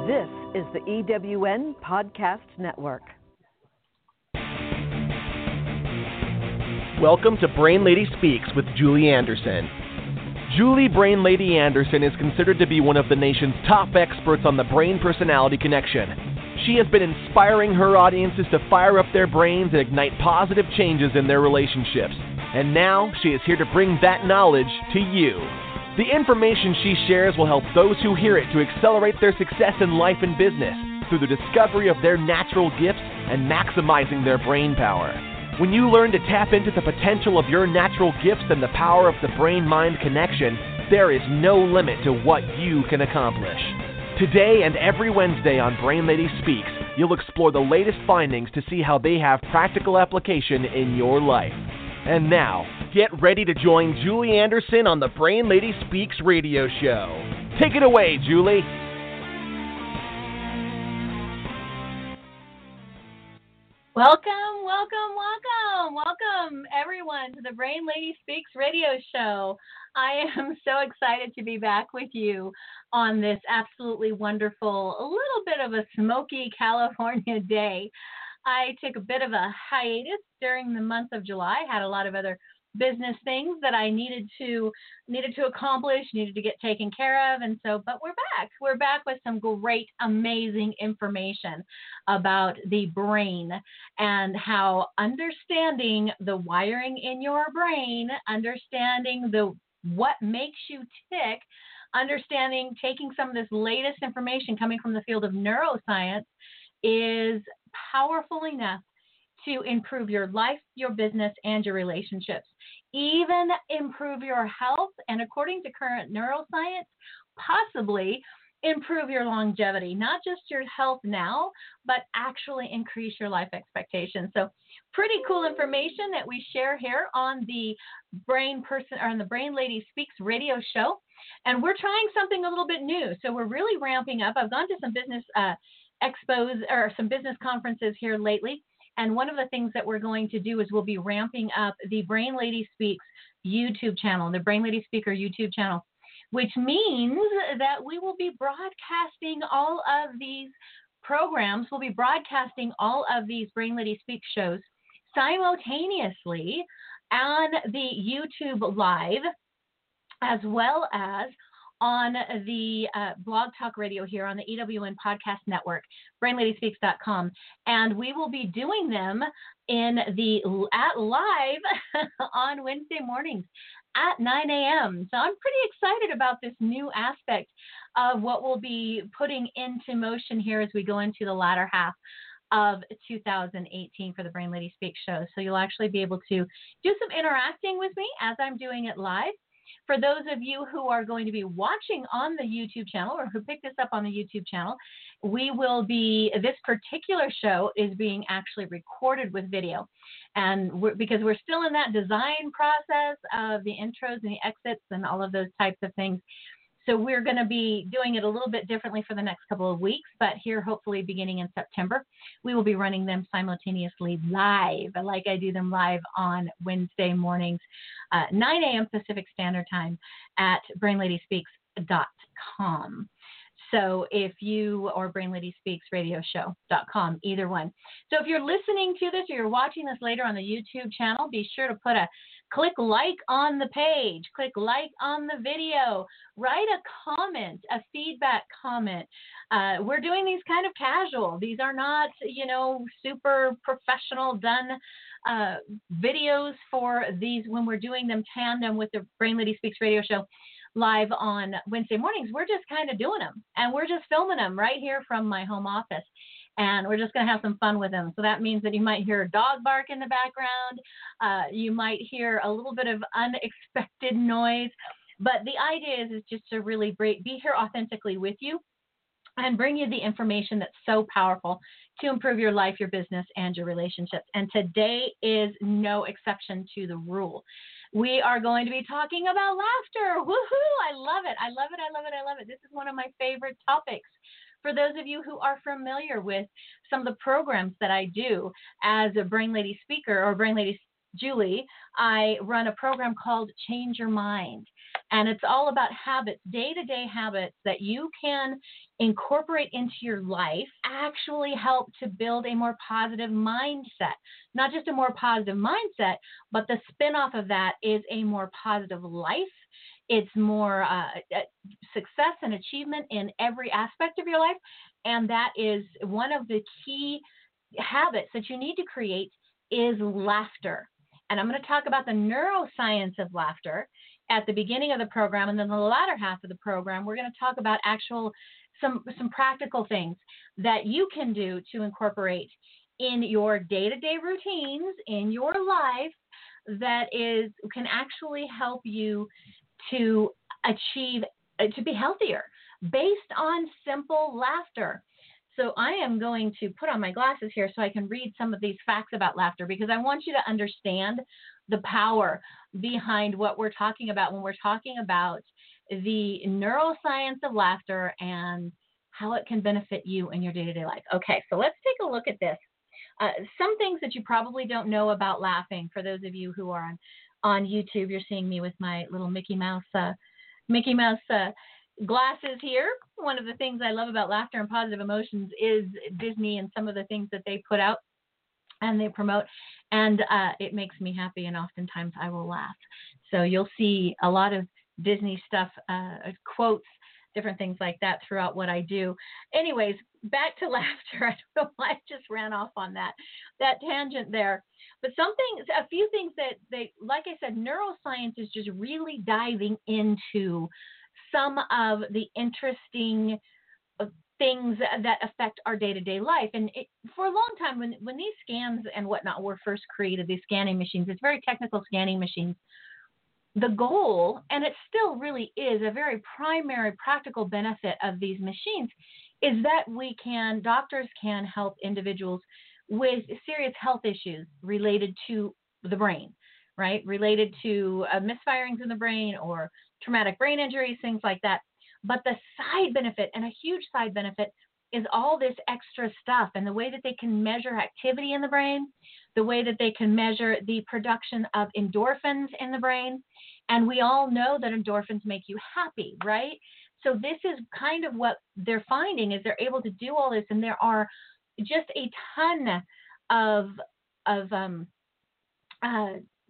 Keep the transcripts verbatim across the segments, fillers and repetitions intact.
This is the E W N Podcast Network. Welcome to Brain Lady Speaks with Julie Anderson. Julie Brain Lady Anderson is considered to be one of the nation's top experts on the brain-personality connection. She has been inspiring her audiences to fire up their brains and ignite positive changes in their relationships. And now she is here to bring that knowledge to you. The information she shares will help those who hear it to accelerate their success in life and business through the discovery of their natural gifts and maximizing their brain power. When you learn to tap into the potential of your natural gifts and the power of the brain-mind connection, there is no limit to what you can accomplish. Today and every Wednesday on Brain Lady Speaks, you'll explore the latest findings to see how they have practical application in your life. And now, get ready to join Julie Anderson on the Brain Lady Speaks radio show. Take it away, Julie. Welcome, welcome, welcome, welcome everyone to the Brain Lady Speaks radio show. I am so excited to be back with you on this absolutely wonderful, a little bit of a smoky California day. I took a bit of a hiatus during the month of July, had a lot of other business things that I needed to needed to accomplish, needed to get taken care of, and so, but we're back. We're back with some great, amazing information about the brain and how understanding the wiring in your brain, understanding the what makes you tick, understanding, taking some of this latest information coming from the field of neuroscience is powerful enough to improve your life, your business, and your relationships. Even improve your health, and according to current neuroscience, possibly improve your longevity, not just your health now, but actually increase your life expectations. So pretty cool information that we share here on the Brain Person or on the Brain Lady Speaks radio show. And we're trying something a little bit new. So we're really ramping up. I've gone to some business uh, expos or some business conferences here lately. And one of the things that we're going to do is we'll be ramping up the Brain Lady Speaks YouTube channel, the Brain Lady Speaker YouTube channel, which means that we will be broadcasting all of these programs. We'll be broadcasting all of these Brain Lady Speaks shows simultaneously on the YouTube Live, as well as on the uh, Blog Talk Radio here on the E W N Podcast Network, brain lady speaks dot com. And we will be doing them in the at live on Wednesday mornings at nine a.m. So I'm pretty excited about this new aspect of what we'll be putting into motion here as we go into the latter half of two thousand eighteen for the Brain Lady Speaks show. So you'll actually be able to do some interacting with me as I'm doing it live. For those of you who are going to be watching on the YouTube channel or who picked this up on the YouTube channel, we will be, this particular show is being actually recorded with video. And we're, because we're still in that design process of the intros and the exits and all of those types of things. So we're going to be doing it a little bit differently for the next couple of weeks, but here, hopefully beginning in September, we will be running them simultaneously live, like I do them live on Wednesday mornings, uh, nine a.m. Pacific Standard Time at brain lady speaks dot com. So if you, or brain lady speaks radio show dot com, either one. So if you're listening to this or you're watching this later on the YouTube channel, be sure to put a click like on the page, click like on the video, write a comment, a feedback comment. Uh, we're doing these kind of casual. These are not, you know, super professional done uh, videos for these when we're doing them tandem with the Brain Lady Speaks radio show live on Wednesday mornings. We're just kind of doing them, and we're just filming them right here from my home office. And we're just going to have some fun with them. So that means that you might hear a dog bark in the background. Uh, you might hear a little bit of unexpected noise. But the idea is, is just to really be here authentically with you and bring you the information that's so powerful to improve your life, your business, and your relationships. And today is no exception to the rule. We are going to be talking about laughter. Woohoo! I love it. I love it. I love it. I love it. This is one of my favorite topics. For those of you who are familiar with some of the programs that I do as a Brain Lady Speaker or Brain Lady Julie, I run a program called Change Your Mind. And it's all about habits, day-to-day habits that you can incorporate into your life, actually help to build a more positive mindset. Not just a more positive mindset, but the spin-off of that is a more positive life. It's more uh, success and achievement in every aspect of your life. And that is one of the key habits that you need to create is laughter. And I'm going to talk about the neuroscience of laughter at the beginning of the program. And then the latter half of the program, we're going to talk about actual some some practical things that you can do to incorporate in your day-to-day routines, in your life, that is can actually help you to achieve, uh, to be healthier based on simple laughter. So I am going to put on my glasses here so I can read some of these facts about laughter, because I want you to understand the power behind what we're talking about when we're talking about the neuroscience of laughter and how it can benefit you in your day-to-day life. Okay, so let's take a look at this. Uh, some things that you probably don't know about laughing. For those of you who are on, on YouTube, you're seeing me with my little Mickey Mouse, uh, Mickey Mouse uh, glasses here. One of the things I love about laughter and positive emotions is Disney and some of the things that they put out and they promote, and uh, it makes me happy, and oftentimes I will laugh. So you'll see a lot of Disney stuff, uh, quotes, different things like that throughout what I do. Anyways, back to laughter. I don't know why I just ran off on that, that tangent there. But something, a few things that they, like I said, neuroscience is just really diving into some of the interesting things that affect our day-to-day life. And it, for a long time, when, when these scans and whatnot were first created, these scanning machines, it's very technical scanning machines, the goal, and it still really is a very primary practical benefit of these machines, is that we can, doctors can help individuals with serious health issues related to the brain, right? Related to uh, misfirings in the brain or traumatic brain injuries, things like that. But the side benefit, and a huge side benefit, is all this extra stuff and the way that they can measure activity in the brain, the way that they can measure the production of endorphins in the brain. And we all know that endorphins make you happy, right? So this is kind of what they're finding, is they're able to do all this. And there are just a ton of, of um, uh,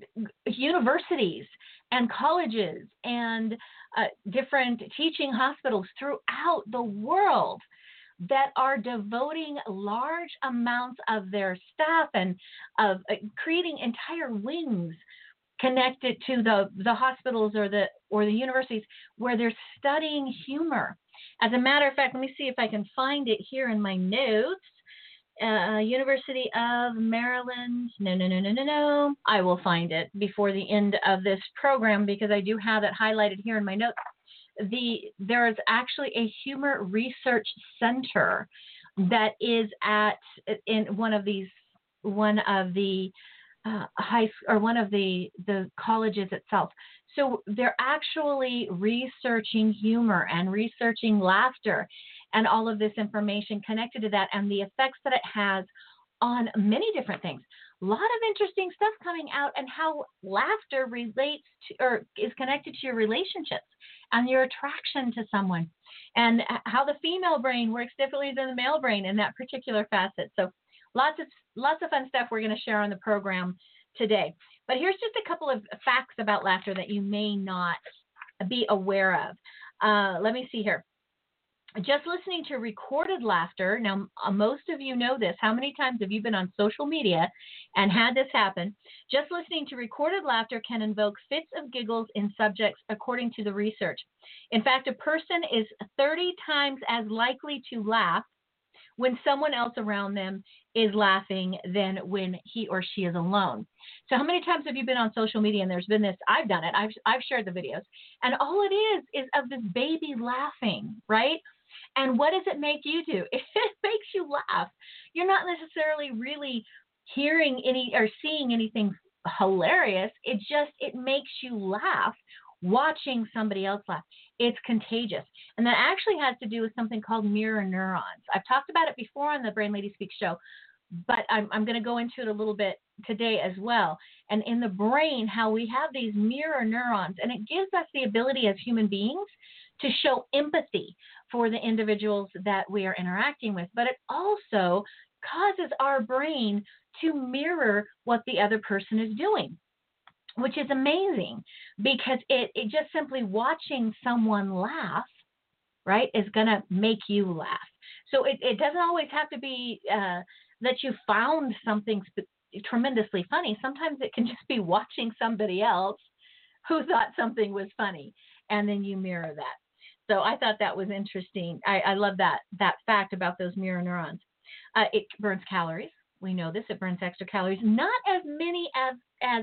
universities and colleges and uh, different teaching hospitals throughout the world that are devoting large amounts of their staff and of uh, creating entire wings connected to the, the hospitals or the or the universities where they're studying humor. As a matter of fact, let me see if I can find it here in my notes. Uh, University of Maryland. No, no, no, no, no, no. I will find it before the end of this program because I do have it highlighted here in my notes. The there is actually a humor research center that is at in one of these one of the uh, high or one of the the colleges itself. So they're actually researching humor and researching laughter and all of this information connected to that and the effects that it has on many different things. A lot of interesting stuff coming out and how laughter relates to or is connected to your relationships and your attraction to someone, and how the female brain works differently than the male brain in that particular facet. So lots of lots of fun stuff we're going to share on the program today. But here's just a couple of facts about laughter that you may not be aware of. Uh, let me see here. Just listening to recorded laughter, now uh, most of you know this. How many times have you been on social media and had this happen? Just listening to recorded laughter can invoke fits of giggles in subjects, according to the research. In fact, a person is thirty times as likely to laugh when someone else around them is laughing than when he or she is alone. So how many times have you been on social media and there's been this? I've done it. I've, I've shared the videos. And all it is is of this baby laughing, right? And what does it make you do? It makes you laugh. You're not necessarily really hearing any or seeing anything hilarious. It just, it makes you laugh watching somebody else laugh. It's contagious. And that actually has to do with something called mirror neurons. I've talked about it before on the Brain Lady Speaks show. but I'm, I'm going to go into it a little bit today as well. And in the brain, how we have these mirror neurons, and it gives us the ability as human beings to show empathy for the individuals that we are interacting with. But it also causes our brain to mirror what the other person is doing, which is amazing, because it, it just simply watching someone laugh, right, is going to make you laugh. So it, it doesn't always have to be uh, that you found something sp- tremendously funny. Sometimes it can just be watching somebody else who thought something was funny, and then you mirror that. So I thought that was interesting. I, I love that that fact about those mirror neurons. Uh, it burns calories. We know this. It burns extra calories. Not as many as as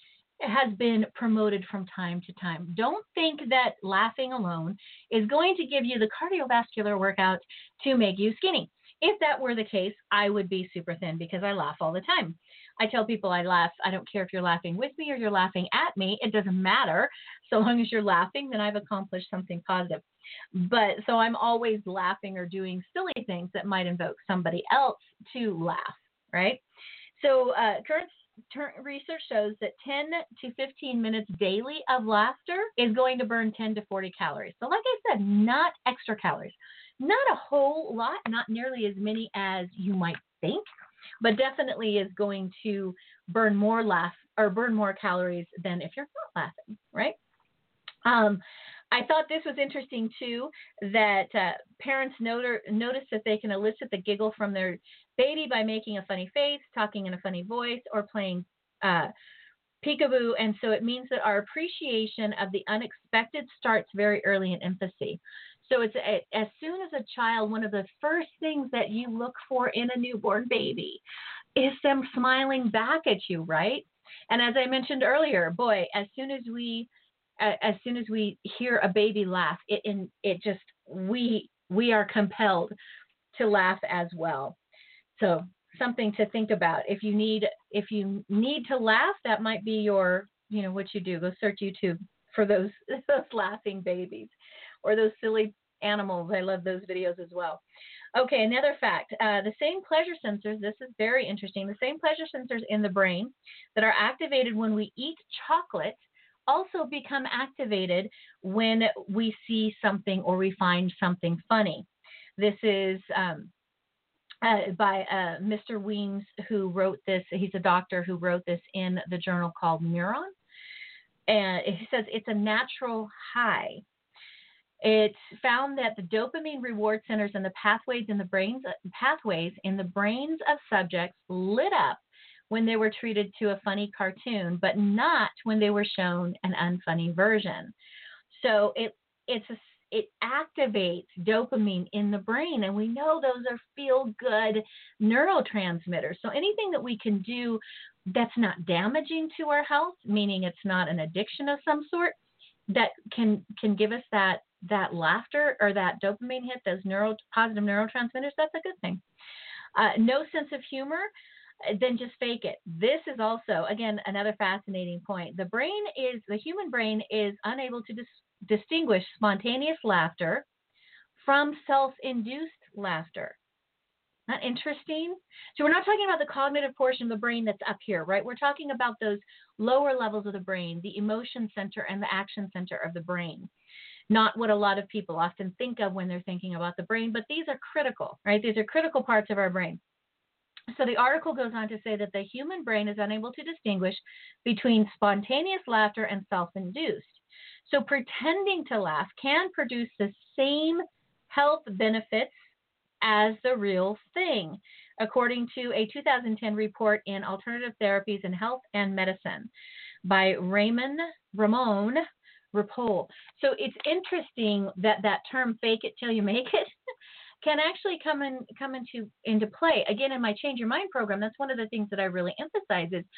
has been promoted from time to time. Don't think that laughing alone is going to give you the cardiovascular workout to make you skinny. If that were the case, I would be super thin because I laugh all the time. I tell people I laugh. I don't care if you're laughing with me or you're laughing at me. It doesn't matter. So long as you're laughing, then I've accomplished something positive. But so I'm always laughing or doing silly things that might invoke somebody else to laugh, right? So uh, current research shows that ten to fifteen minutes daily of laughter is going to burn ten to forty calories. So like I said, not extra calories, not a whole lot, not nearly as many as you might think, but definitely is going to burn more laugh or burn more calories than if you're not laughing, right? Um, I thought this was interesting too, that uh, parents noter, notice that they can elicit the giggle from their baby by making a funny face, talking in a funny voice, or playing uh, peekaboo. And so it means that our appreciation of the unexpected starts very early in infancy. So it's a, as soon as a child, one of the first things that you look for in a newborn baby is them smiling back at you, right? And as I mentioned earlier, boy, as soon as we as soon as we hear a baby laugh, it in it just we we are compelled to laugh as well. So something to think about. If you need if you need to laugh, that might be your, you know, what you do. Go search YouTube for those those laughing babies or those silly animals. I love those videos as well. Okay, another fact. Uh, the same pleasure sensors, this is very interesting, the same pleasure sensors in the brain that are activated when we eat chocolate also become activated when we see something or we find something funny. This is um, uh, by uh, Mister Weems, who wrote this. He's a doctor who wrote this in the journal called Neuron. And he says it's a natural high. It's found that the dopamine reward centers and the pathways in the brains pathways in the brains of subjects lit up when they were treated to a funny cartoon, but not when they were shown an unfunny version. So it it's a, it activates dopamine in the brain, and we know those are feel-good neurotransmitters. So anything that we can do that's not damaging to our health, meaning it's not an addiction of some sort, that can can give us that that laughter or that dopamine hit, those neuro positive neurotransmitters, that's a good thing. Uh, no sense of humor, then just fake it. This is also, again, another fascinating point. The brain is, the human brain is unable to dis- distinguish spontaneous laughter from self-induced laughter. Not interesting? So we're not talking about the cognitive portion of the brain that's up here, right? We're talking about those lower levels of the brain, the emotion center and the action center of the brain. Not what a lot of people often think of when they're thinking about the brain, but these are critical, right? These are critical parts of our brain. So the article goes on to say that the human brain is unable to distinguish between spontaneous laughter and self-induced. So pretending to laugh can produce the same health benefits as the real thing, according to a two thousand ten report in Alternative Therapies in Health and Medicine by Raymond Ramon Rapole. So it's interesting that that term "fake it till you make it" can actually come in come into into play. Again, in my Change Your Mind program, that's one of the things that I really emphasize is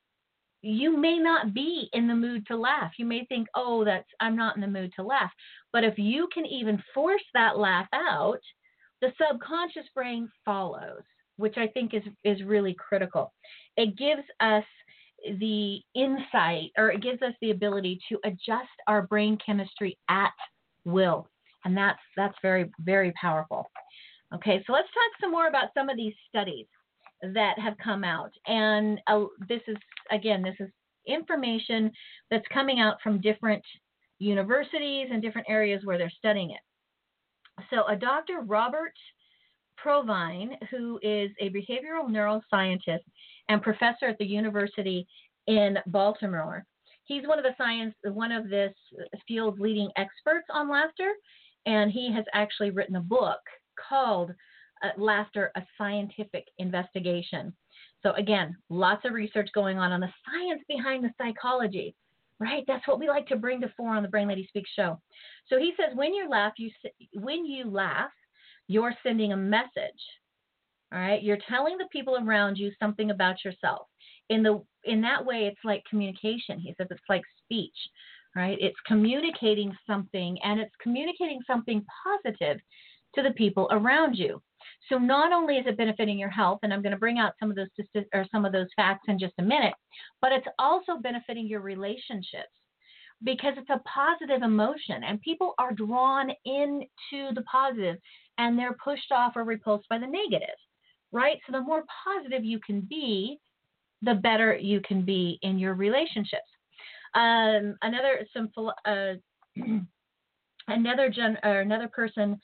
you may not be in the mood to laugh. You may think, oh, that's I'm not in the mood to laugh. But if you can even force that laugh out, the subconscious brain follows, which I think is, is really critical. It gives us the insight, or it gives us the ability to adjust our brain chemistry at will. And that's that's very, very powerful. Okay, so let's talk some more about some of these studies. that have come out. And uh, this is, again, this is information that's coming out from different universities and different areas where they're studying it. So a Doctor Robert Provine, who is a behavioral neuroscientist and professor at the University in Baltimore, he's one of the science, one of this field's leading experts on laughter, and he has actually written a book called uh, Laughter, a Scientific Investigation. So again, lots of research going on on the science behind the psychology, right? That's what we like to bring to fore on the Brain Lady Speaks show. So he says, when you laugh, you when you laugh, you're sending a message. All right, you're telling the people around you something about yourself. In the in that way, it's like communication. He says it's like speech, right? It's communicating something, and it's communicating something positive to the people around you. So not only is it benefiting your health, and I'm going to bring out some of those or some of those facts in just a minute, but it's also benefiting your relationships because it's a positive emotion, and people are drawn into the positive, and they're pushed off or repulsed by the negative, right? So the more positive you can be, the better you can be in your relationships. Um, another some uh, another gen or another person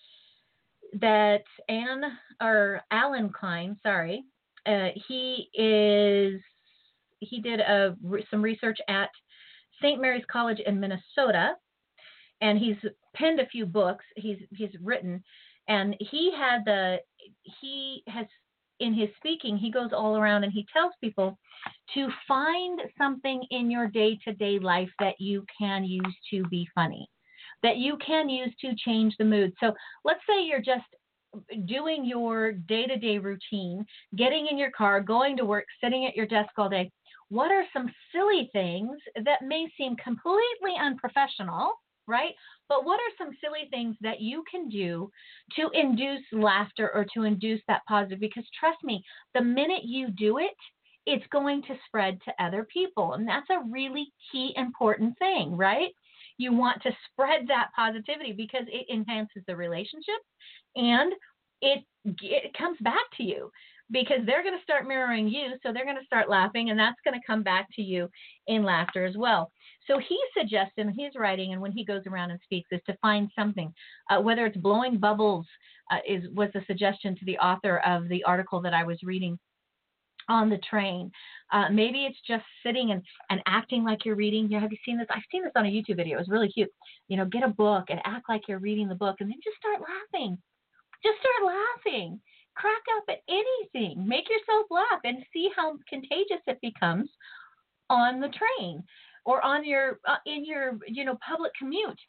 that Anne or Alan Klein, sorry, uh, he is he did a some research at Saint Mary's College in Minnesota, and he's penned a few books. He's he's written, and he had the he has. In his speaking, he goes all around and he tells people to find something in your day-to-day life that you can use to be funny, that you can use to change the mood. So let's say you're just doing your day-to-day routine, getting in your car, going to work, sitting at your desk all day. What are some silly things that may seem completely unprofessional, right? But what are some silly things that you can do to induce laughter or to induce that positive? Because trust me, the minute you do it, it's going to spread to other people. And that's a really key, important thing, right? You want to spread that positivity because it enhances the relationship and it, it comes back to you because they're going to start mirroring you. So they're going to start laughing, and that's going to come back to you in laughter as well. So he suggests in his writing and when he goes around and speaks is to find something, uh, whether it's blowing bubbles uh, is was a suggestion to the author of the article that I was reading on the train. Uh, maybe it's just sitting and, and acting like you're reading. You know, have you seen this? I've seen this on a YouTube video. It was really cute. You know, get a book and act like you're reading the book and then just start laughing. Just start laughing. Crack up at anything. Make yourself laugh and see how contagious it becomes on the train or on your uh, in your you know public commute.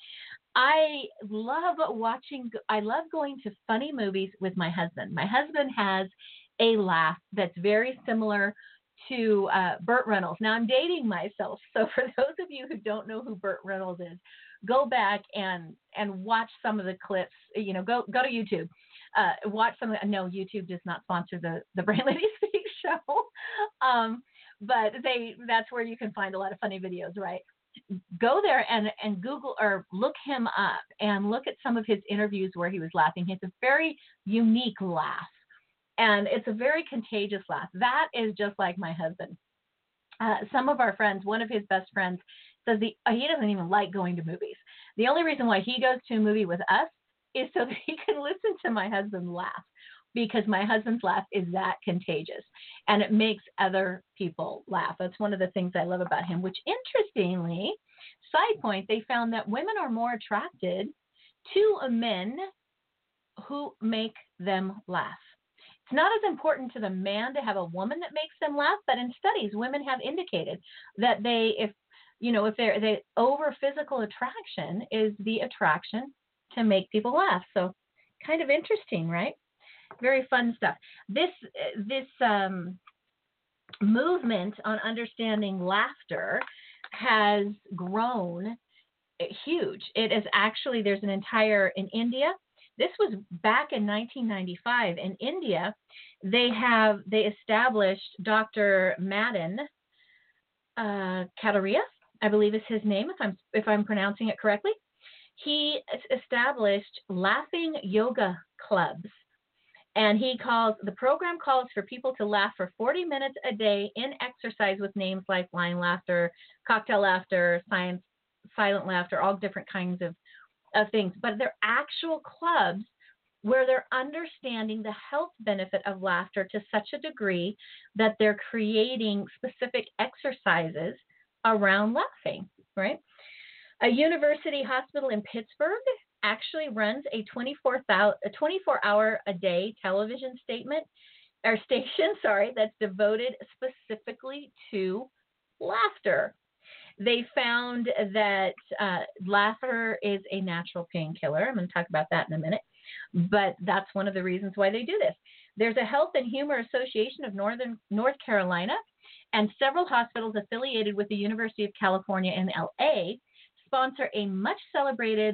I love watching. I love going to funny movies with my husband. My husband has a laugh that's very similar to uh, Burt Reynolds. Now I'm dating myself, so for those of you who don't know who Burt Reynolds is, go back and and watch some of the clips. You know, go go to YouTube. Uh, watch some of the, no, YouTube does not sponsor the, the Brain Lady Speaks show. Um, but they, that's where you can find a lot of funny videos, right? Go there and, and Google or look him up and look at some of his interviews where he was laughing. He has a very unique laugh and it's a very contagious laugh. That is just like my husband. Uh, some of our friends, one of his best friends says the, uh, he doesn't even like going to movies. The only reason why he goes to a movie with us is so that he can listen to my husband laugh because my husband's laugh is that contagious and it makes other people laugh. That's one of the things I love about him, which interestingly, side point, they found that women are more attracted to men who make them laugh. It's not as important to the man to have a woman that makes them laugh, but in studies, women have indicated that they, if, you know, if they're, they over physical attraction is the attraction to make people laugh. So kind of interesting, right? Very fun stuff. This this um, movement on understanding laughter has grown huge. It is actually, there's an entire, in India, this was back in nineteen ninety-five. In India, they have, they established Doctor Madan uh, Kataria, I believe is his name, if I'm if I'm pronouncing it correctly. He established laughing yoga clubs. And he calls, the program calls for people to laugh for forty minutes a day in exercise with names like flying laughter, cocktail laughter, science, silent laughter, all different kinds of, of things. But they're actual clubs where they're understanding the health benefit of laughter to such a degree that they're creating specific exercises around laughing, right? A university hospital in Pittsburgh actually runs a twenty-four hour a day television statement or station, sorry, that's devoted specifically to laughter. They found that uh, laughter is a natural painkiller. I'm going to talk about that in a minute, but that's one of the reasons why they do this. There's a Health and Humor Association of Northern North Carolina, and several hospitals affiliated with the University of California in L A sponsor a much celebrated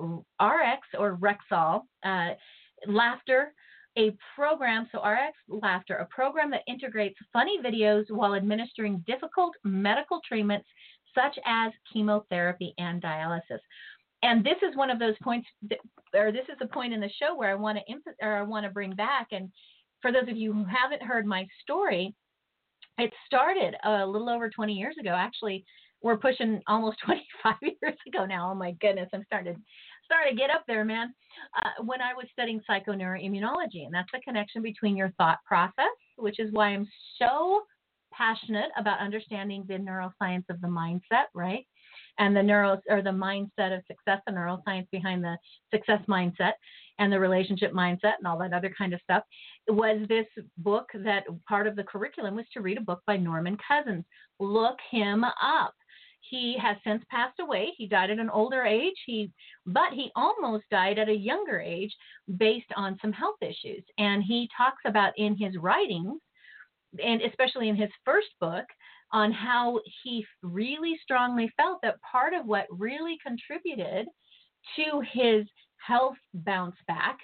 R X or Rexall uh, laughter, a program, so R X Laughter, a program that integrates funny videos while administering difficult medical treatments such as chemotherapy and dialysis. And this is one of those points, that, or this is a point in the show where I want to imp- or I want to bring back. And for those of you who haven't heard my story, it started a little over twenty years ago. Actually, we're pushing almost twenty-five years ago now. Oh my goodness, I'm starting to, starting to get up there, man. Uh, when I was studying psychoneuroimmunology, and that's the connection between your thought process, which is why I'm so passionate about understanding the neuroscience of the mindset, right? And the neuro or the mindset of success, the neuroscience behind the success mindset and the relationship mindset and all that other kind of stuff. It was this book that part of the curriculum was to read a book by Norman Cousins. Look him up. He has since passed away. He died at an older age, he, but he almost died at a younger age based on some health issues. And he talks about in his writings, and especially in his first book, on how he really strongly felt that part of what really contributed to his health bounce back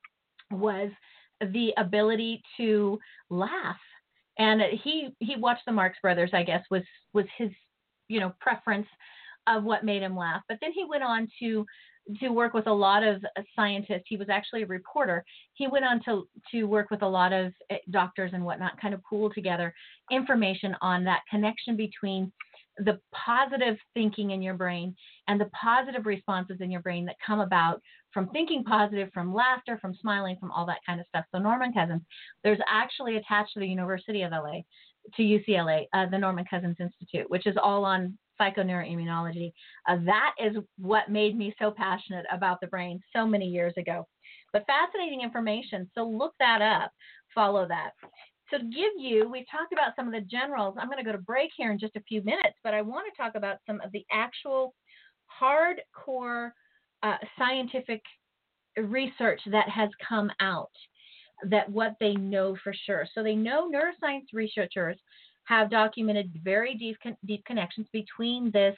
was the ability to laugh. And he he watched the Marx Brothers, I guess, was was his, you know, preference of what made him laugh. But then he went on to to work with a lot of scientists. He was actually a reporter. He went on to to work with a lot of doctors and whatnot, kind of pool together information on that connection between the positive thinking in your brain and the positive responses in your brain that come about from thinking positive, from laughter, from smiling, from all that kind of stuff. So Norman Cousins, there's actually attached to the University of L A, to U C L A, uh, the Norman Cousins Institute, which is all on psychoneuroimmunology. Uh, that is what made me so passionate about the brain so many years ago. But fascinating information, so look that up, follow that. So to give you, we've talked about some of the generals. I'm going to go to break here in just a few minutes, but I want to talk about some of the actual hardcore uh, scientific research that has come out, that what they know for sure. So they know neuroscience researchers have documented very deep deep connections between this,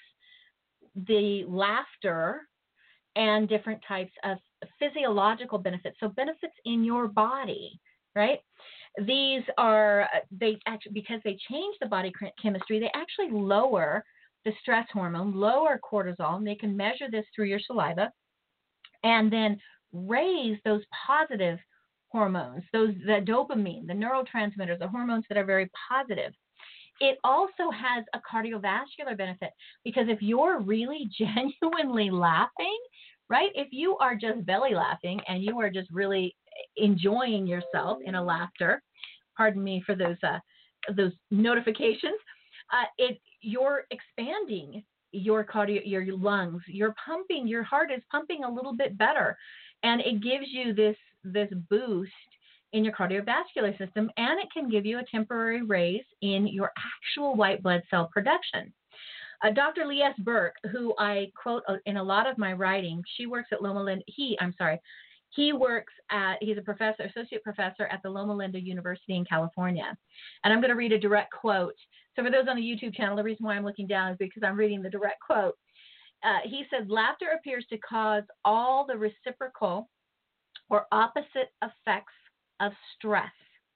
the laughter, and different types of physiological benefits. So benefits in your body, right? These are, they actually, because they change the body chemistry, they actually lower the stress hormone, lower cortisol, and they can measure this through your saliva, and then raise those positive hormones, those the dopamine, the neurotransmitters, the hormones that are very positive. It also has a cardiovascular benefit, because if you're really genuinely laughing, right, if you are just belly laughing and you are just really enjoying yourself in a laughter, pardon me for those uh, those notifications, uh, it you're expanding your cardio, your lungs, you're pumping, your heart is pumping a little bit better, and it gives you this this boost in your cardiovascular system, and it can give you a temporary raise in your actual white blood cell production. Uh, Doctor Lee S. Burke, who I quote in a lot of my writing, she works at Loma Linda. He, I'm sorry, he works at. He's a professor, associate professor at the Loma Linda University in California. And I'm going to read a direct quote. So for those on the YouTube channel, the reason why I'm looking down is because I'm reading the direct quote. Uh, he said, "Laughter appears to cause all the reciprocal or opposite effects of stress."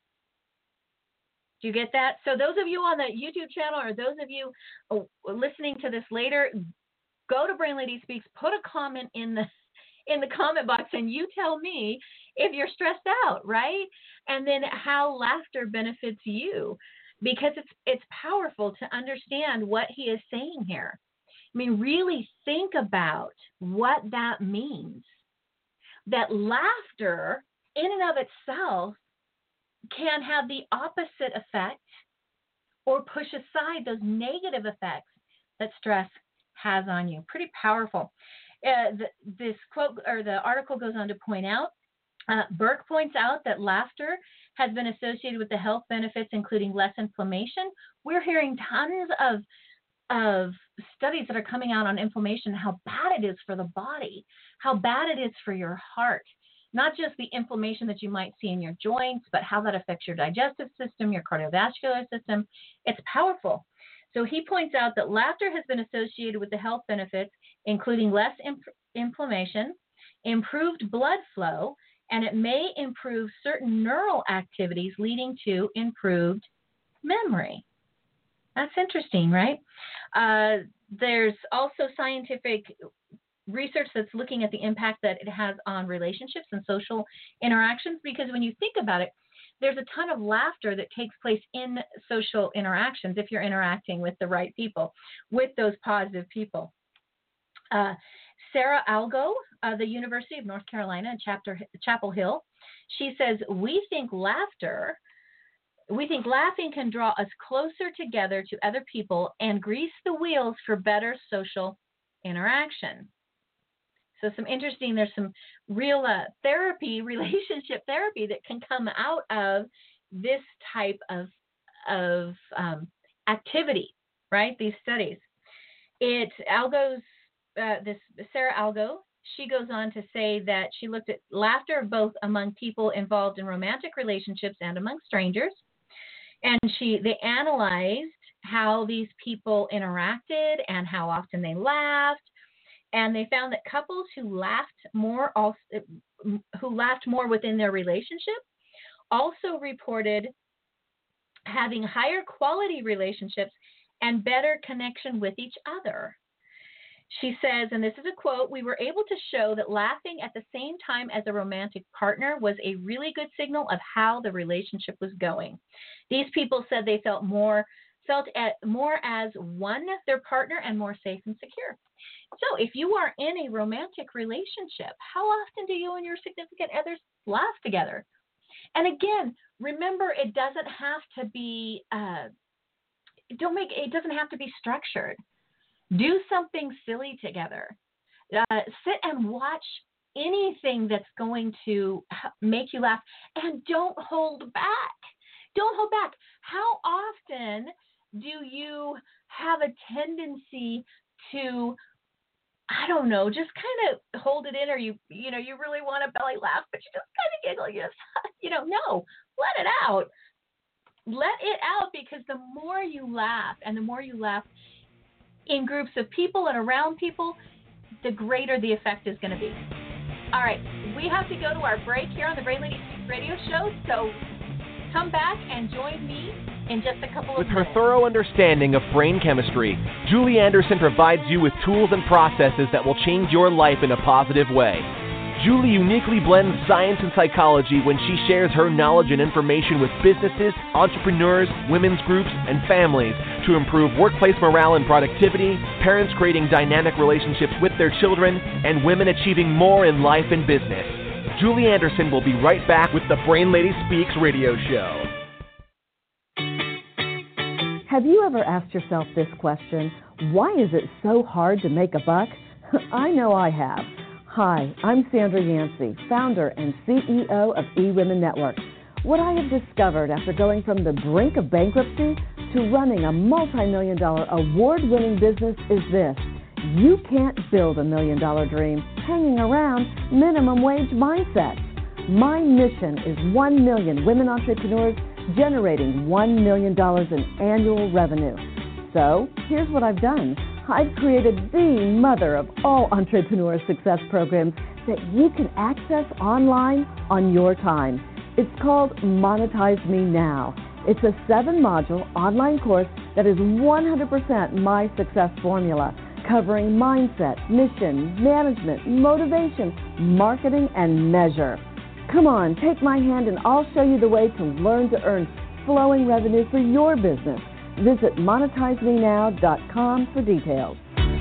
Do you get that? So those of you on the YouTube channel, or those of you listening to this later, go to Brain Lady Speaks, put a comment in the in the comment box and you tell me if you're stressed out, right? And then how laughter benefits you, because it's it's powerful to understand what he is saying here. I mean, really think about what that means. That laughter in and of itself can have the opposite effect or push aside those negative effects that stress has on you. Pretty powerful. Uh, the, this quote or the article goes on to point out, uh, Burke points out that laughter has been associated with the health benefits, including less inflammation. We're hearing tons of of studies that are coming out on inflammation, how bad it is for the body, how bad it is for your heart. Not just the inflammation that you might see in your joints, but how that affects your digestive system, your cardiovascular system. It's powerful. So he points out that laughter has been associated with the health benefits, including less imp- inflammation, improved blood flow, and it may improve certain neural activities, leading to improved memory. That's interesting, right? Uh, there's also scientific research that's looking at the impact that it has on relationships and social interactions, because when you think about it, there's a ton of laughter that takes place in social interactions if you're interacting with the right people, with those positive people. Uh, Sarah Algo, uh, the University of North Carolina, Chapter, Chapel Hill, she says, we think laughter We think laughing can draw us closer together to other people and grease the wheels for better social interaction. So some interesting, there's some real uh, therapy, relationship therapy that can come out of this type of, of um, activity, right? These studies. It, Algo's, uh, this Sarah Algo, she goes on to say that she looked at laughter both among people involved in romantic relationships and among strangers. And she, they analyzed how these people interacted and how often they laughed. And they found that couples who laughed more, also, who laughed more within their relationship, also reported having higher quality relationships and better connection with each other. She says, and this is a quote, we were able to show that laughing at the same time as a romantic partner was a really good signal of how the relationship was going. These people said they felt more felt at, more as one, their partner, and more safe and secure. So if you are in a romantic relationship, how often do you and your significant others laugh together? And again, remember, it doesn't have to be, uh, don't make, it doesn't have to be structured. Do something silly together. Uh, sit and watch anything that's going to make you laugh, and don't hold back. Don't hold back. How often do you have a tendency to, I don't know, just kind of hold it in, or you, you know, you really want to belly laugh, but you just kind of giggle. You just, you know, no, let it out. Let it out, because the more you laugh, and the more you laugh in groups of people and around people, the greater the effect is going to be. All right, we have to go to our break here on the Brain Lady Speaks Radio Show, so come back and join me in just a couple of minutes. With minutes. her thorough understanding of brain chemistry, Julie Anderson provides you with tools and processes that will change your life in a positive way. Julie uniquely blends science and psychology when she shares her knowledge and information with businesses, entrepreneurs, women's groups, and families to improve workplace morale and productivity, parents creating dynamic relationships with their children, and women achieving more in life and business. Julie Anderson will be right back with the Brain Lady Speaks radio show. Have you ever asked yourself this question? Why is it so hard to make a buck? I know I have. Hi, I'm Sandra Yancey, founder and C E O of eWomen Network. What I have discovered after going from the brink of bankruptcy to running a multi-million dollar award-winning business is this. You can't build a million-dollar dream hanging around minimum wage mindsets. My mission is one million women entrepreneurs generating one million dollars in annual revenue. So here's what I've done. I've created the mother of all entrepreneur success programs that you can access online on your time. It's called Monetize Me Now. It's a seven-module online course that is one hundred percent my success formula, covering mindset, mission, management, motivation, marketing, and measure. Come on, take my hand and I'll show you the way to learn to earn flowing revenue for your business. Visit monetize me now dot com for details.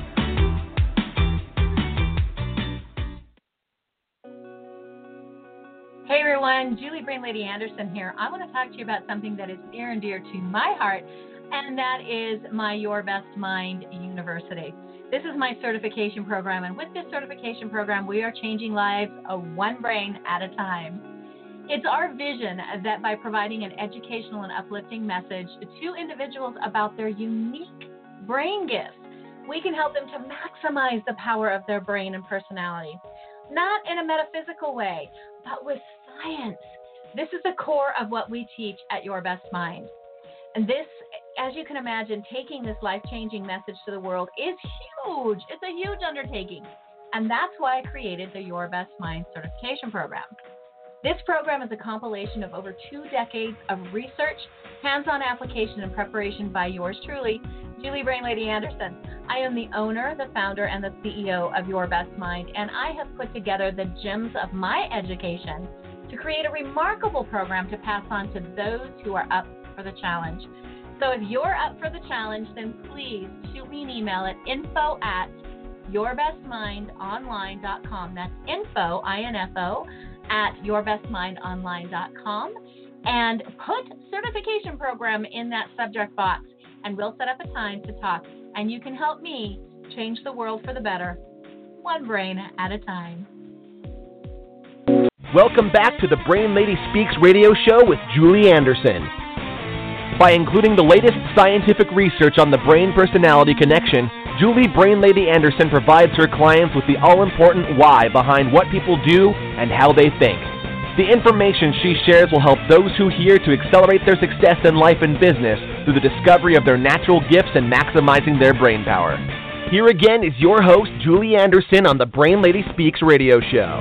Hey everyone, Julie Brain Lady Anderson here. I want to talk to you about something that is near and dear to my heart, and that is my Your Best Mind University. This is my certification program, and with this certification program, we are changing lives a one brain at a time. It's our vision that by providing an educational and uplifting message to individuals about their unique brain gifts, we can help them to maximize the power of their brain and personality. Not in a metaphysical way, but with science. This is the core of what we teach at Your Best Mind. And this, as you can imagine, taking this life-changing message to the world is huge. It's a huge undertaking. And that's why I created the Your Best Mind certification program. This program is a compilation of over two decades of research, hands-on application, and preparation by yours truly, Julie Brain Lady Anderson. I am the owner, the founder, and the C E O of Your Best Mind, and I have put together the gems of my education to create a remarkable program to pass on to those who are up for the challenge. So if you're up for the challenge, then please shoot me an email at info at your best mind online dot com. That's info, I N F O, at your best mind online dot com, and put certification program in that subject box, and we'll set up a time to talk, and you can help me change the world for the better, one brain at a time. Welcome back to the Brain Lady Speaks radio show with Julie Anderson. By including the latest scientific research on the brain-personality connection, Julie Brain Lady Anderson provides her clients with the all-important why behind what people do and how they think. The information she shares will help those who hear to accelerate their success in life and business through the discovery of their natural gifts and maximizing their brain power. Here again is your host, Julie Anderson, on the Brain Lady Speaks radio show.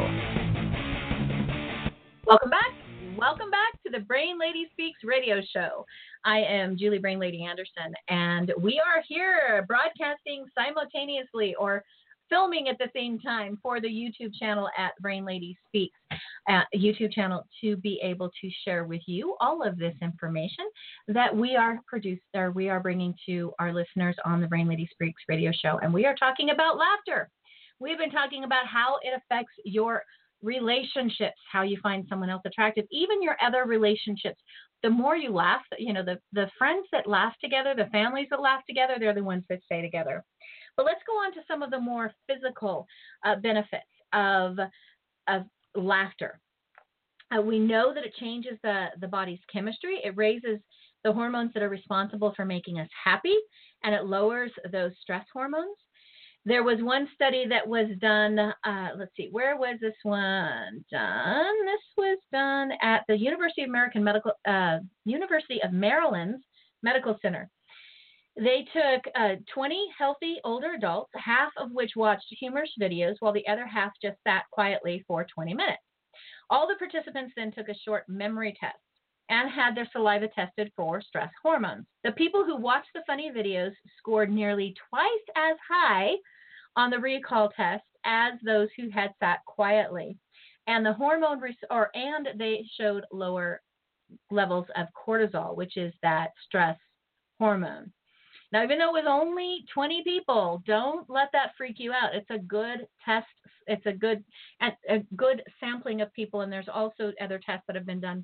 Welcome back. Welcome back to the Brain Lady Speaks radio show. I am Julie Brain Lady Anderson, and we are here broadcasting simultaneously or filming at the same time for the YouTube channel at Brain Lady Speaks, uh, YouTube channel, to be able to share with you all of this information that we are produced or we are bringing to our listeners on the Brain Lady Speaks radio show. And we are talking about laughter. We've been talking about how it affects your relationships, how you find someone else attractive, even your other relationships. The more you laugh, you know, the, the friends that laugh together, the families that laugh together, they're the ones that stay together. But let's go on to some of the more physical uh, benefits of, of laughter. Uh, we know that it changes the, the body's chemistry. It raises the hormones that are responsible for making us happy, and it lowers those stress hormones. There was one study that was done, uh, let's see, where was this one done? This was done at the University of American Medical, uh, University of Maryland's Medical Center. They took uh, twenty healthy older adults, half of which watched humorous videos, while the other half just sat quietly for twenty minutes. All the participants then took a short memory test and had their saliva tested for stress hormones. The people who watched the funny videos scored nearly twice as high on the recall test as those who had sat quietly, and the hormone res- or and they showed lower levels of cortisol, which is that stress hormone. Now, even though it was only twenty people, don't let that freak you out. It's a good test. It's a good a good sampling of people, and there's also other tests that have been done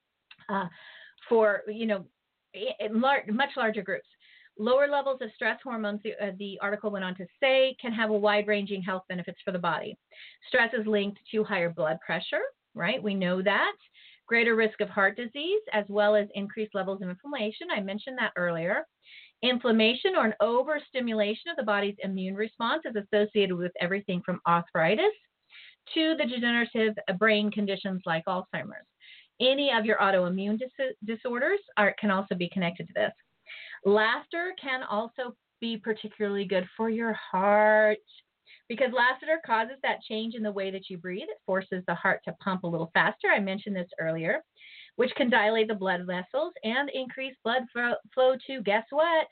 uh, for you know in lar- much larger groups. Lower levels of stress hormones, the, uh, the article went on to say, can have a wide-ranging health benefits for the body. Stress is linked to higher blood pressure, right? We know that. Greater risk of heart disease, as well as increased levels of inflammation. I mentioned that earlier. Inflammation or an overstimulation of the body's immune response is associated with everything from arthritis to the degenerative brain conditions like Alzheimer's. Any of your autoimmune dis- disorders are, can also be connected to this. Laughter can also be particularly good for your heart because laughter causes that change in the way that you breathe. It forces the heart to pump a little faster. I mentioned this earlier, which can dilate the blood vessels and increase blood flow to, guess what?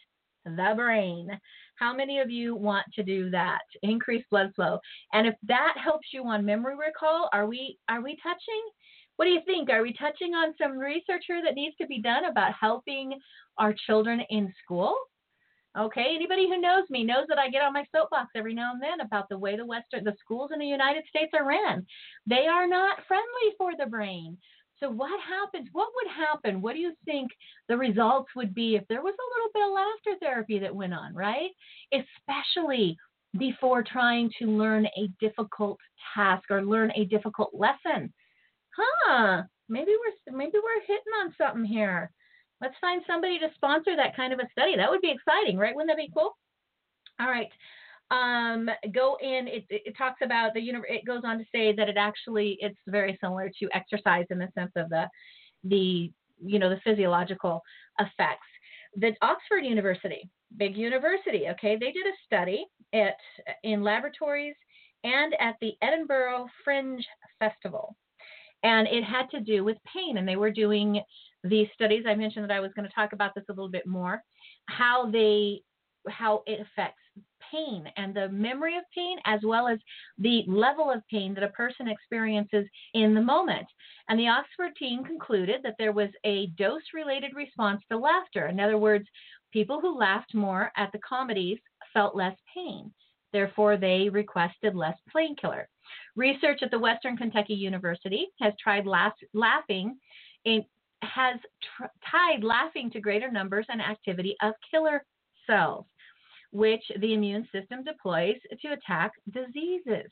the brain. How many of you want to do that? Increase blood flow. And if that helps you on memory recall, are we are we touching? What do you think? Are we touching on some research here that needs to be done about helping our children in school? Okay, anybody who knows me knows that I get on my soapbox every now and then about the way the Western, the schools in the United States are ran. They are not friendly for the brain. So what happens? What would happen? What do you think the results would be if there was a little bit of laughter therapy that went on, right? Especially before trying to learn a difficult task or learn a difficult lesson. Huh? Maybe we're maybe we're hitting on something here. Let's find somebody to sponsor that kind of a study. That would be exciting, right? Wouldn't that be cool? All right. Um, go in. It, it, it talks about the universe. It goes on to say that it actually it's very similar to exercise in the sense of the the you know the physiological effects. The Oxford University, big university. Okay, they did a study at in laboratories and at the Edinburgh Fringe Festival, and it had to do with pain. And they were doing these studies. I mentioned that I was going to talk about this a little bit more, how they, how it affects pain and the memory of pain, as well as the level of pain that a person experiences in the moment. And the Oxford team concluded that there was a dose-related response to laughter. In other words, people who laughed more at the comedies felt less pain. Therefore, they requested less painkiller. Research at the Western Kentucky University has tried laugh, laughing in has tr- tied laughing to greater numbers and activity of killer cells, which the immune system deploys to attack diseases.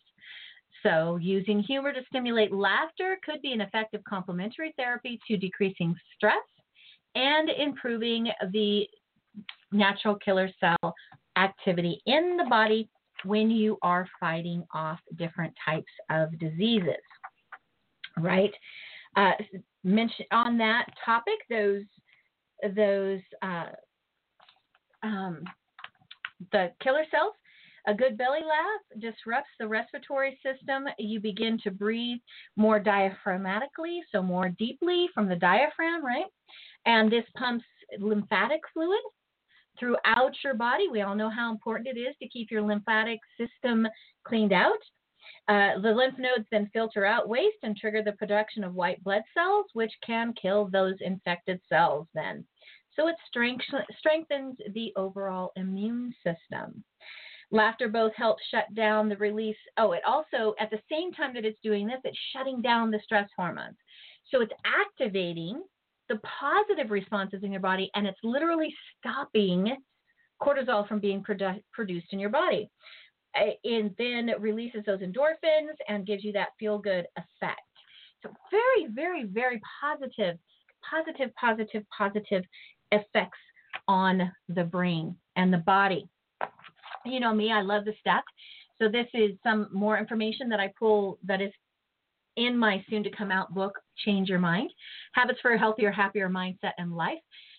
So using humor to stimulate laughter could be an effective complementary therapy to decreasing stress and improving the natural killer cell activity in the body when you are fighting off different types of diseases, right? Uh, mention on that topic, those, those, uh, um, the killer cells, a good belly laugh disrupts the respiratory system. You begin to breathe more diaphragmatically, so more deeply from the diaphragm, right? And this pumps lymphatic fluid throughout your body. We all know how important it is to keep your lymphatic system cleaned out. Uh, the lymph nodes then filter out waste and trigger the production of white blood cells, which can kill those infected cells then. So it strength, strengthens the overall immune system. Laughter both helps shut down the release. Oh, it also, at the same time that it's doing this, it's shutting down the stress hormones. So it's activating the positive responses in your body, and it's literally stopping cortisol from being produ- produced in your body. And then it releases those endorphins and gives you that feel-good effect. So very, very, very positive, positive, positive, positive effects on the brain and the body. You know me, I love the stats. So this is some more information that I pull that is in my soon-to-come-out book, Change Your Mind, Habits for a Healthier, Happier Mindset and Life.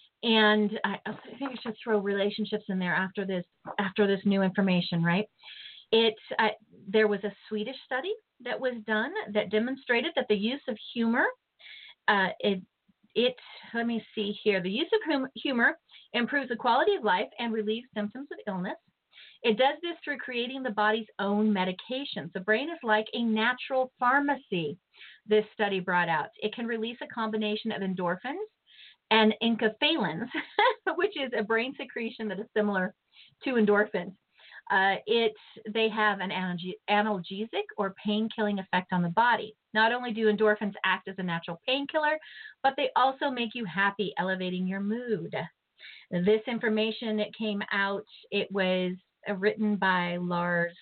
And I, I think I should throw relationships in there after this, after this new information, right? It, uh, there was a Swedish study that was done that demonstrated that the use of humor, uh, it, it, let me see here, the use of hum- humor improves the quality of life and relieves symptoms of illness. It does this through creating the body's own medications. The brain is like a natural pharmacy, this study brought out. It can release a combination of endorphins and enkephalins, which is a brain secretion that is similar to endorphins. Uh, it, they have an analgesic or pain-killing effect on the body. Not only do endorphins act as a natural painkiller, but they also make you happy, elevating your mood. This information, it came out, it was written by Lars.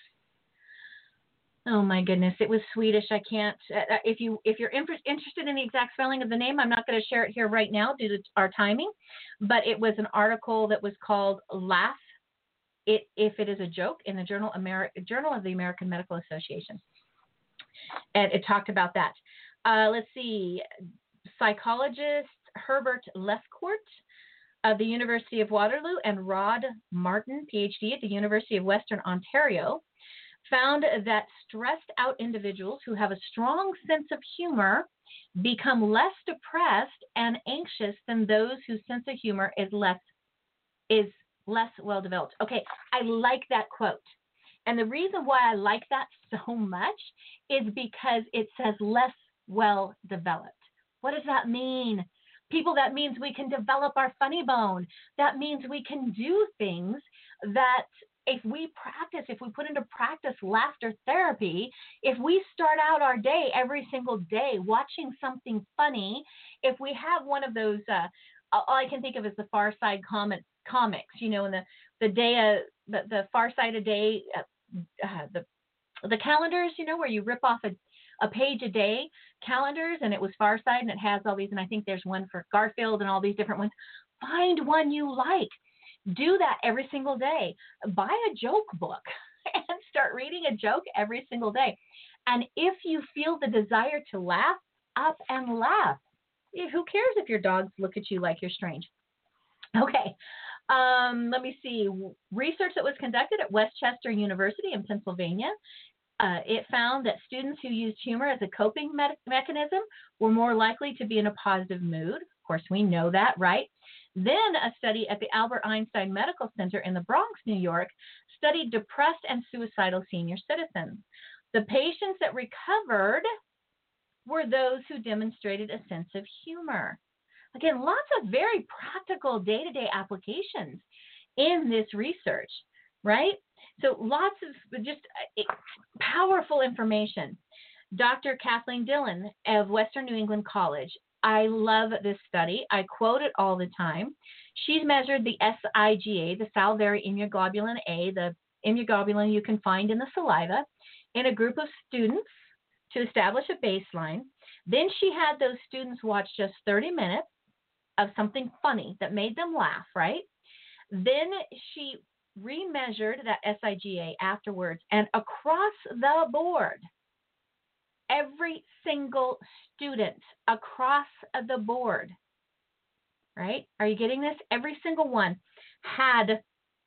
Oh my goodness, it was Swedish. I can't. Uh, if you if you're inter- interested in the exact spelling of the name, I'm not going to share it here right now due to our timing. But it was an article that was called "Laugh It If It Is a Joke" in the Journal Ameri- Journal of the American Medical Association, and it talked about that. Uh, let's see, psychologist Herbert Lescourt of the University of Waterloo and Rod Martin, P H D at the University of Western Ontario, found that stressed out individuals who have a strong sense of humor become less depressed and anxious than those whose sense of humor is less is less well-developed. Okay, I like that quote. And the reason why I like that so much is because it says less well-developed. What does that mean? People, that means we can develop our funny bone. That means we can do things that if we practice, if we put into practice laughter therapy, if we start out our day every single day watching something funny, if we have one of those, uh, all I can think of is the Far Side comic, comics, you know, and the, the day, uh, the, the Far Side a day, uh, uh, the the calendars, you know, where you rip off a, a page a day calendars, and it was Far Side, and it has all these, and I think there's one for Garfield and all these different ones. Find one you like. Do that every single day. Buy a joke book and start reading a joke every single day. And if you feel the desire to laugh, up and laugh. Who cares if your dogs look at you like you're strange? Okay. Um, let me see. Research that was conducted at West Chester University in Pennsylvania. Uh, it found that students who used humor as a coping me- mechanism were more likely to be in a positive mood. Of course, we know that, right? Then a study at the Albert Einstein Medical Center in the Bronx, New York, studied depressed and suicidal senior citizens. The patients that recovered were those who demonstrated a sense of humor. Again, lots of very practical day-to-day applications in this research, right? So lots of just powerful information. Doctor Kathleen Dillon of Western New England College. I love this study. I quote it all the time. She's measured the S I G A, the salivary immunoglobulin A, the immunoglobulin you can find in the saliva, in a group of students to establish a baseline. Then she had those students watch just thirty minutes of something funny that made them laugh, right? Then she remeasured that S I G A afterwards, and across the board, every single student across the board, right? Are you getting this? Every single one had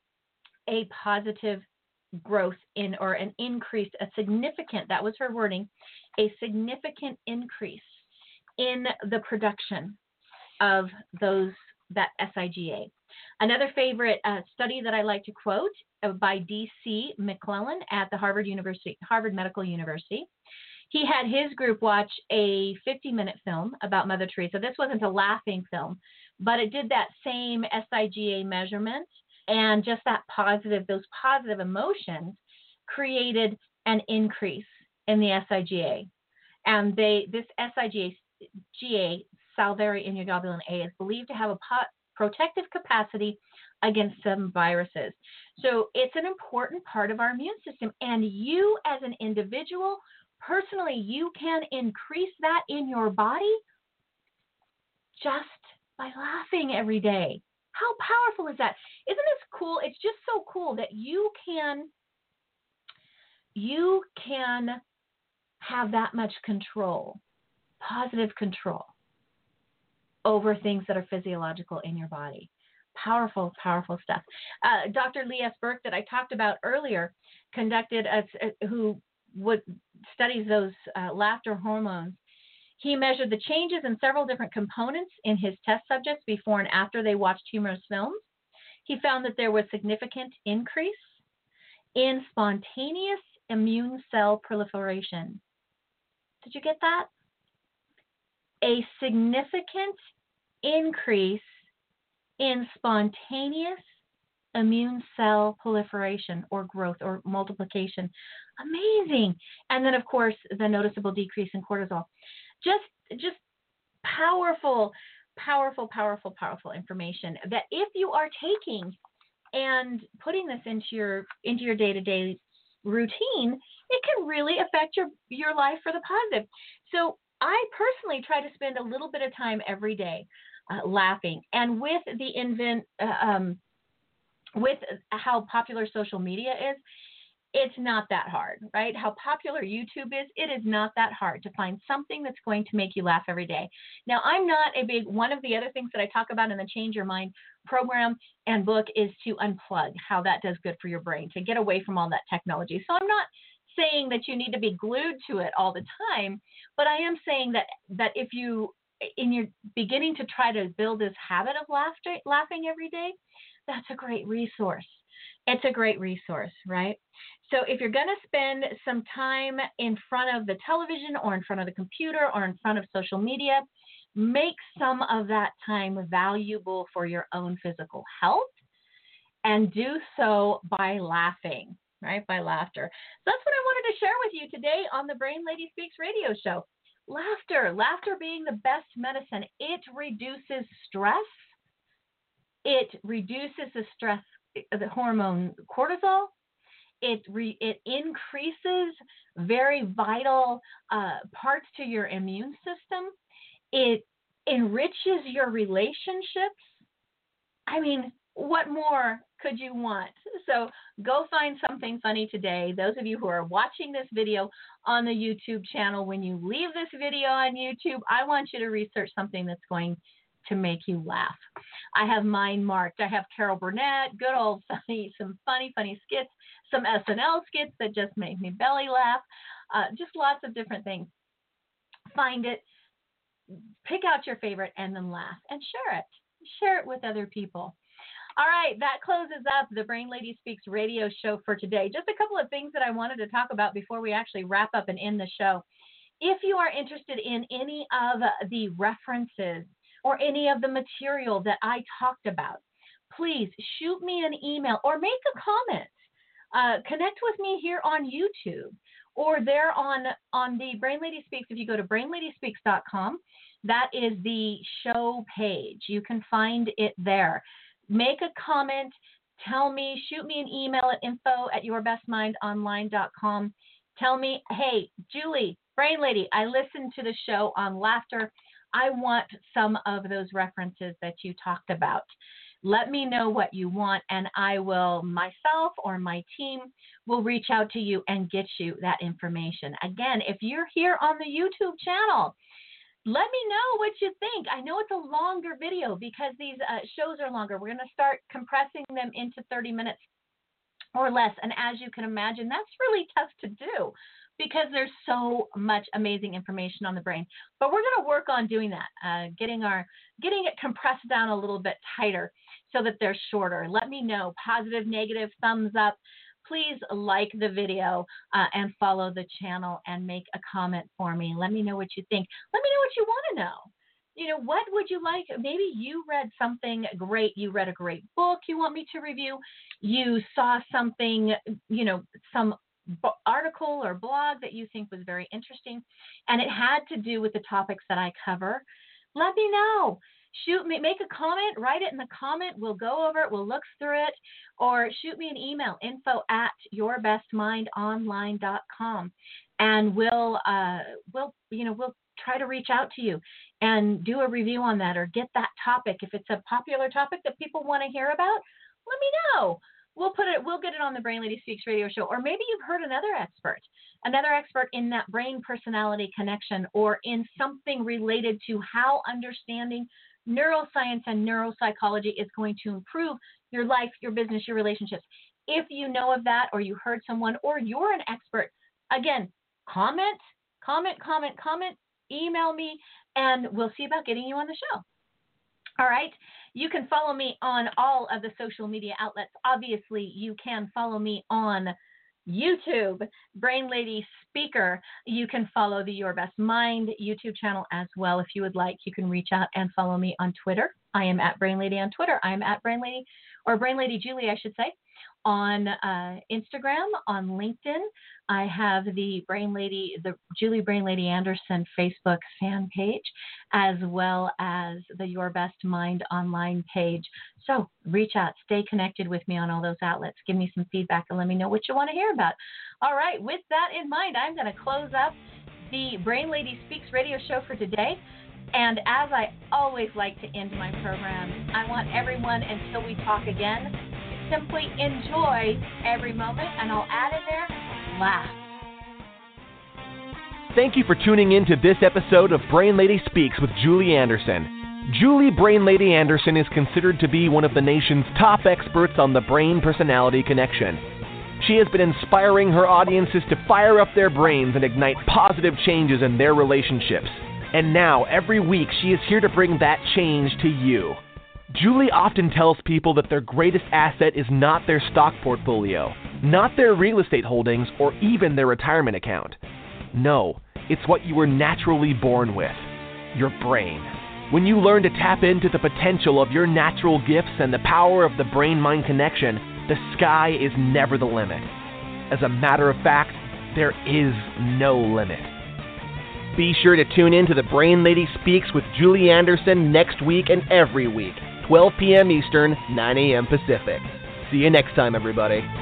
a positive growth in, or an increase, a significant, that was her wording, a significant increase in the production of those, that S I G A. Another favorite uh, study that I like to quote uh, by D C McClellan at the Harvard University, Harvard Medical University. He had his group watch a fifty-minute film about Mother Teresa. This wasn't a laughing film, but it did that same S I G A measurement, and just that positive, those positive emotions created an increase in the S I G A. And they, this S I G A, salivary immunoglobulin A, is believed to have a po- protective capacity against some viruses. So it's an important part of our immune system. And you as an individual, personally, you can increase that in your body just by laughing every day. How powerful is that? Isn't this cool? It's just so cool that you can, you can have that much control, positive control over things that are physiological in your body. Powerful, powerful stuff. Uh, Doctor Lee S. Burke, that I talked about earlier, conducted a, a, who would studies those uh, laughter hormones. He measured the changes in several different components in his test subjects before and after they watched humorous films. He found that there was significant increase in spontaneous immune cell proliferation. Did you get that? A significant increase in spontaneous immune cell proliferation or growth or multiplication. Amazing. And then, of course, the noticeable decrease in cortisol. Just, just powerful, powerful, powerful, powerful information that if you are taking and putting this into your into your day-to-day routine, it can really affect your, your life for the positive. So I personally try to spend a little bit of time every day uh, laughing. And with the invent, uh, um, with how popular social media is, it's not that hard, right? How popular YouTube is, it is not that hard to find something that's going to make you laugh every day. Now, I'm not a big, one of the other things that I talk about in the Change Your Mind program and book is to unplug, how that does good for your brain, to get away from all that technology. So I'm not saying that you need to be glued to it all the time, but I am saying that that if you in your beginning to try to build this habit of laughter, laughing every day, that's a great resource. It's a great resource, right? So if you're going to spend some time in front of the television or in front of the computer or in front of social media, make some of that time valuable for your own physical health, and do so by laughing, right? By laughter. So that's what I wanted to share with you today on the Brain Lady Speaks radio show. Laughter, laughter being the best medicine. It reduces stress. It reduces the stress, the hormone cortisol. It re, it increases very vital uh, parts to your immune system. It enriches your relationships. I mean, what more could you want? So go find something funny today. Those of you who are watching this video on the YouTube channel, when you leave this video on YouTube, I want you to research something that's going to make you laugh. I have mine marked. I have Carol Burnett, good old funny, some funny, funny skits, some S N L skits that just make me belly laugh, uh, just lots of different things. Find it, pick out your favorite, and then laugh and share it. Share it with other people. All right, that closes up the Brain Lady Speaks radio show for today. Just a couple of things that I wanted to talk about before we actually wrap up and end the show. If you are interested in any of the references or any of the material that I talked about, please shoot me an email or make a comment. Uh, connect with me here on YouTube or there on, on the Brain Lady Speaks. If you go to brain lady speaks dot com, that is the show page. You can find it there. Make a comment, tell me, shoot me an email at info at your best mind online dot com. Tell me, hey, Julie, Brain Lady, I listened to the show on laughter. I want some of those references that you talked about. Let me know what you want, and I will, myself or my team, will reach out to you and get you that information. Again, if you're here on the YouTube channel, let me know what you think. I know it's a longer video because these uh, shows are longer. We're going to start compressing them into thirty minutes or less. And as you can imagine, that's really tough to do because there's so much amazing information on the brain. But we're going to work on doing that, uh, getting our getting it compressed down a little bit tighter so that they're shorter. Let me know, positive, negative, thumbs up. Please like the video uh, and follow the channel and make a comment for me. Let me know what you think. Let me know what you want to know. You know, what would you like? Maybe you read something great. You read a great book you want me to review. You saw something, you know, some article or blog that you think was very interesting, and it had to do with the topics that I cover. Let me know. Shoot me, make a comment, write it in the comment. We'll go over it. We'll look through it, or shoot me an email, info at your best mind online dot com, and we'll, uh, we'll, you know, we'll try to reach out to you and do a review on that, or get that topic. If it's a popular topic that people want to hear about, let me know. We'll put it, we'll get it on the Brain Lady Speaks radio show, or maybe you've heard another expert, another expert in that brain personality connection, or in something related to how understanding neuroscience and neuropsychology is going to improve your life, your business, your relationships. If you know of that, or you heard someone, or you're an expert, again, comment, comment, comment, comment, email me, and we'll see about getting you on the show. All right. You can follow me on all of the social media outlets. Obviously, you can follow me on YouTube, Brain Lady Speaker. You can follow the Your Best Mind YouTube channel as well. If you would like, you can reach out and follow me on Twitter. I am at Brain Lady on Twitter. I am at Brain Lady, or Brain Lady Julie, I should say, on uh, Instagram, on LinkedIn. I have the Brain Lady, the Julie Brain Lady Anderson Facebook fan page, as well as the Your Best Mind online page. So reach out, stay connected with me on all those outlets. Give me some feedback and let me know what you want to hear about. All right, with that in mind, I'm going to close up the Brain Lady Speaks radio show for today. And as I always like to end my program, I want everyone, until we talk again, to simply enjoy every moment, and I'll add in there, laugh. Thank you for tuning in to this episode of Brain Lady Speaks with Julie Anderson. Julie Brain Lady Anderson is considered to be one of the nation's top experts on the brain-personality connection. She has been inspiring her audiences to fire up their brains and ignite positive changes in their relationships. And now, every week, she is here to bring that change to you. Julie often tells people that their greatest asset is not their stock portfolio, not their real estate holdings, or even their retirement account. No, it's what you were naturally born with, your brain. When you learn to tap into the potential of your natural gifts and the power of the brain-mind connection, the sky is never the limit. As a matter of fact, there is no limit. Be sure to tune in to The Brain Lady Speaks with Julie Anderson next week and every week, twelve p.m. Eastern, nine a.m. Pacific. See you next time, everybody.